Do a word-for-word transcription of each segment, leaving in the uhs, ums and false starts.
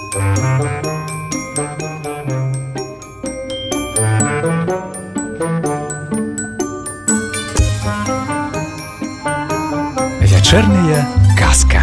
Вечерняя казка.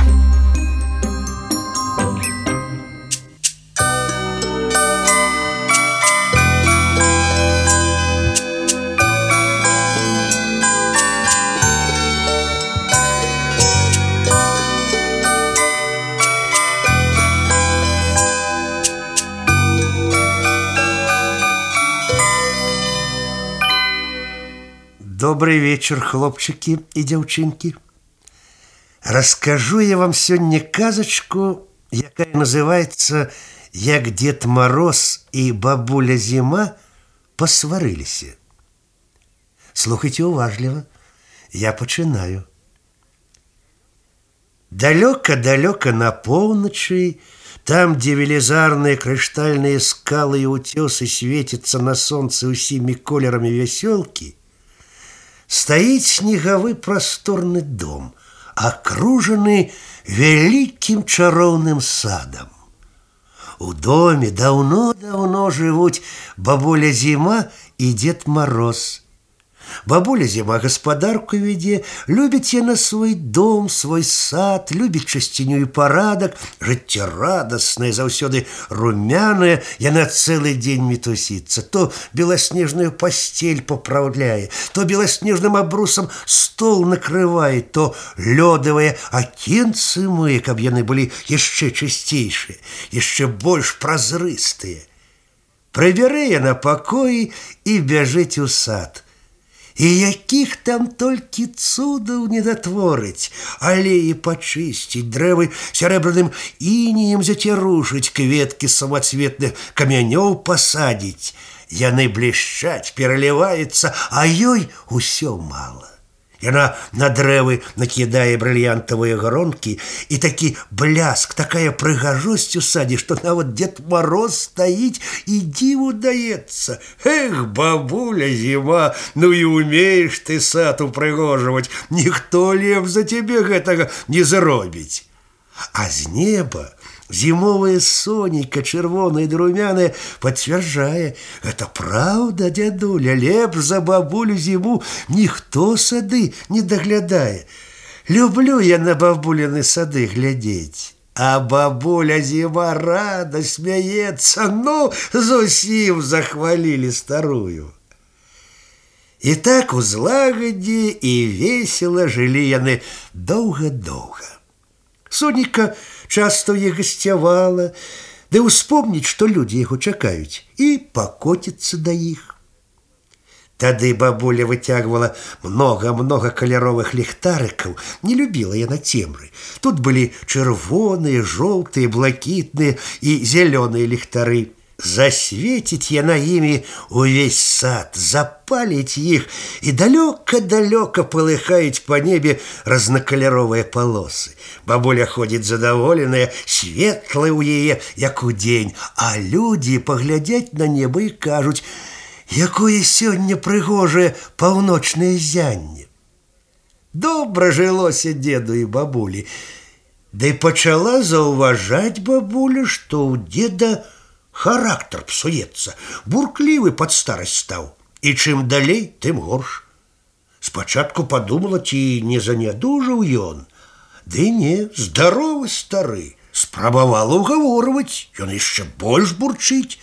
Добрый вечер, хлопчики и девчонки. Расскажу я вам сегодня казочку, якая называется «Як Дед Мороз и бабуля Зима посварыліся». Слухайте уважливо, я починаю. Далеко-далеко на полночи, там, где велизарные криштальные скалы и утесы светятся на солнце усими колерами веселки, стоит снеговый просторный дом, окруженный великим чаровным садом. У доме давно-давно живут бабуля Зима и Дед Мороз. Бабуля Зима гаспадарку веде, любит яна свой дом, свой сад, любит часціню і парадак, жыццё радаснае, заўсёды румяное, яна цэлы дзень мітусіцца, то беласнежную пастель поправляе, то беласнежным абрусам стол накрывае, то лёдавыя акенцы мые, каб яны былі яшчэ чысцейшыя, яшчэ больш празрыстыя. Прыбярэ яна пакоі і бяжыць у сад. І якіх там толькі цудаў не датворыць, алеі пачысціць, дрэвы сярэбраным ініем зацярушыць, кветкі самацветных камянёў пасадзіць. Яны блішчаць, пераліваецца, а ёй усё мала. Яна на дрэвы накідае брыльянтавыя гронкі, і такі бляск, такая прыгажосць у садзе, што нават Дед Мороз стаіць і дзіву даецца. Эх, бабуля Зіма, ну і умееш ты сад упрыгожваць, ніхто лепш за цябе гэтага не зробіць. А з неба зімовае сонейка, чырвонае ды румянае, пацвярджае: гэта праўда, дзядуля, лепш за бабулю Зіму ніхто сады не даглядае. Люблю я на бабуліны сады глядзець. А бабуля Зіма рада смяецца, ну, зусім захвалілі старую. І так у злагадзе і весела жылі яны доўга-доўга. Сонейка часто іх гасцявала, ды ўспомніць, што людзі яго чакаюць, і пакоціцца да іх. Тады бабуля выцягвала многа-многа каляровых ліхтарыкаў, не любіла яна цемры. Тут былі чырвоныя, жоўтыя, блакітныя і зялёныя ліхтары. Засветіць яна імі увесь сад, запаліць іх, і далёка-далёка палыхаюць па небе разнакаляровыя палосы. Бабуля ходзіць задаволеная, светлая ў яе, як удзень, а людзі паглядзяць на неба і кажуць: якое сёння прыгожае паўночнае зянне. Добра жылося деду і бабулі, ды пачала заўважаць бабуля, што ў деда характар псуецца, бурклівы пад старасць стаў, і чым далей, тым горш. Спачатку падумала, ці не занядужаў ён. Ды не, здаровы стары. Спрабавала ўгаворваць, ён яшчэ больш бурчыць.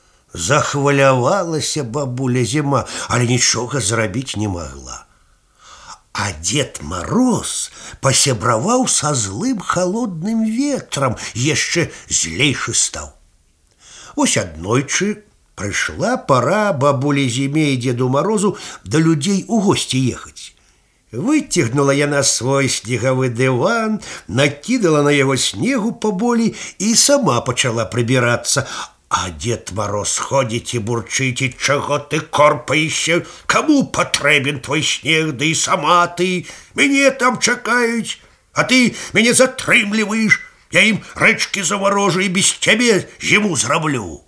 Захвалявалася бабуля Зіма, але нічога зрабіць не магла. А Дед Мороз пасябраваў са злым халодным ветрам, яшчэ злейшы стаў. Вось аднойчы прыйшла пара бабуле Зіме і Деду Морозу да людзей у госці ехаць. Выцягнула яна свой снегавы дыван, накідала на яго снегу паболей і сама пачала прыбірацца. А Дед Мороз ходзіць і бурчыць: і чаго ты корпаешся? Каму патрэбен твой снег, да і сама ты? Мяне там чакаюць, а ты мяне затрымліваеш. Я ім рэчкі заварожу і без цябе зіму зраблю.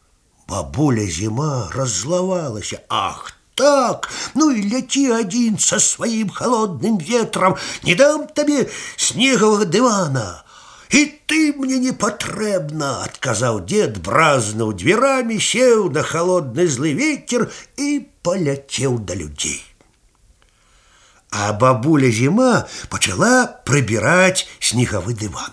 Бабуля Зіма раззлавалася: ах так, ну і ляці адзін са сваім холодным ветрам, не дам табе снегавага дывана. «І ты мне не патрэбна», — адказаў дед, бразнуў дверамі, сеў на холодны злы ветер і паляцеў да людзей. А бабуля Зіма пачала прыбіраць снегавы дыван.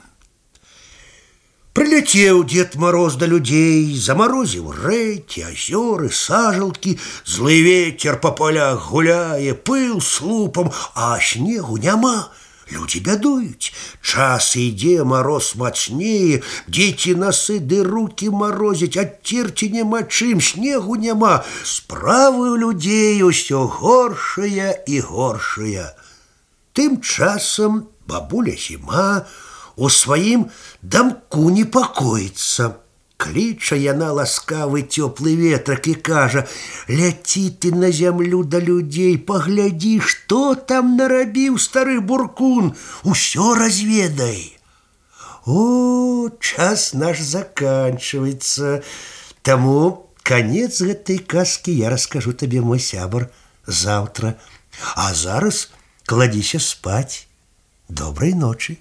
Прыляцеў Дед Мороз да людзей, замарозіў рэкі, азёры, сажалкі, злы ветер па палях гуляе, пыл слупам, а снегу няма. Людзі бядуюць, час ідзе, мароз мацнее, дзеці насы ды рукі марозяць, адцерці няма чым, снегу няма. Справы ў людзей усё горшая і горшая. Тым часам бабуля Зіма у сваім дамку непакоіцца. Кліча яна ласкавы цёплы ветрак і кажа: «Ляці ты на зямлю да людзей, паглядзі, што там нарабіў стары буркун, усё разведай». О, час наш заканчивается. Таму конец гэтай казкі я раскажу табе, мой сябар, завтра. А зараз кладзіся спаць. Добрай ночы.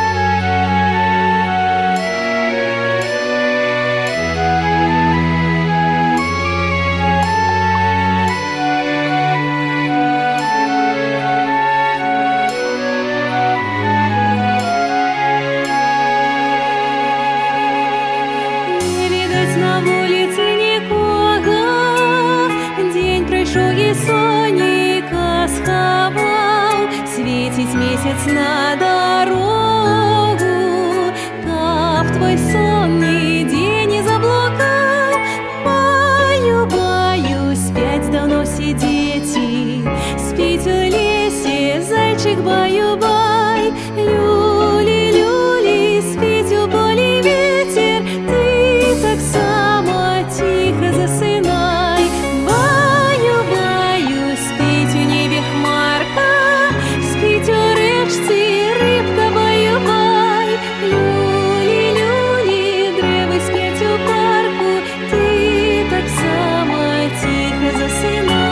На вулиці нікого, день пройшов і сонечко сховав, світить місяць на дорогу, каб твой сон ніде не заблукав. Баю, баю, спять давно всі діти, спіть у лісі, зайчик баю-бай, люлі, люлі, спіть у полі ветер, ти так само тихо засинай. Баю-баю, спіть у небі хмарка, спіть у речці рибка баю-бай, люлі, люлі, древи спять у парку, ти так само тихо засинай.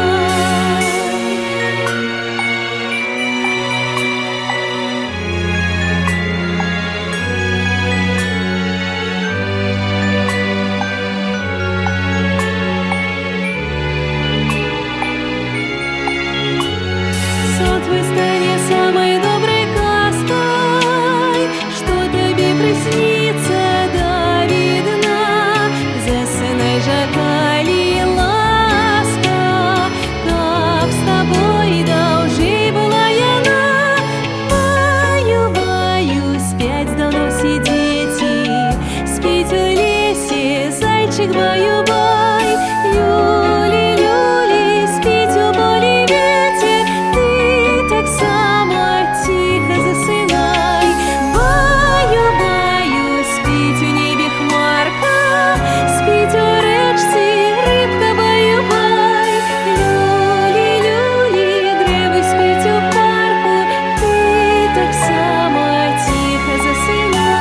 Сон твой станет самой доброй казкой, что тебе приснится до видна. Засынай же, коли ласка, каб с тобой должей была яна. Баю-баю, спять давно все дети, спить в лесе, зайчик баю-бай, люли, люли, спить у полі ветер, ти так само тихо засинай. Баю-баю, спить у небі хмарка, спить у речці рибка баю-бай, люлі, люлі, древи спить у парку, ти так само тихо засинай.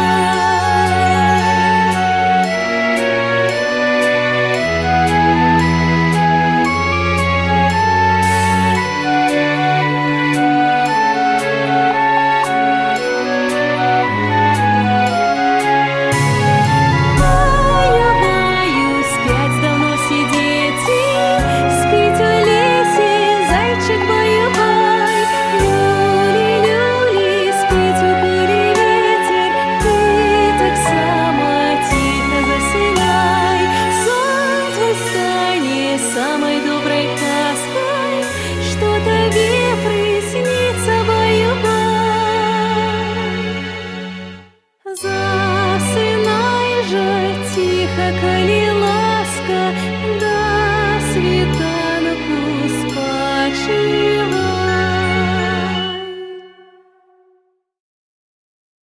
Баю-баю, спять давно всі діти, спіть у лісі, зайчик баю-бай, люлі, люлі, спіть у полі ветер, ти так само тихо засинай. Сон твой станет самой доброй казкой, что тебе приснится баю-бай. Засынай же тихо, коли